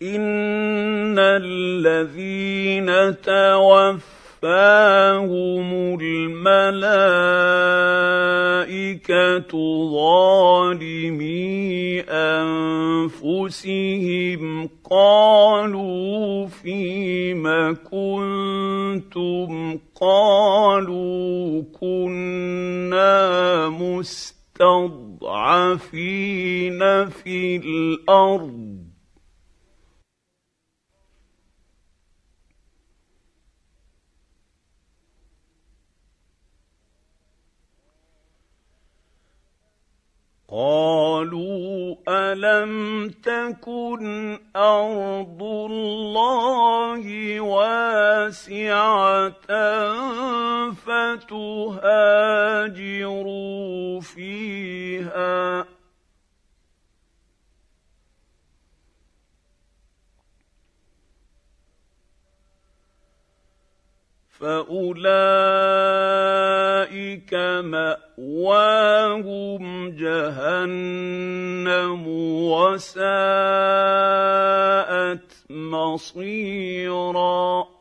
إن الذين توفاهم الملائكة ظالمي أنفسهم قالوا فيم كنتم قالوا كنا مستضعفين في الأرض قالوا ألم تكن أرض الله واسعة فتهاجروا فيها فأولئك مأواهم جهنم وساءت مصيرا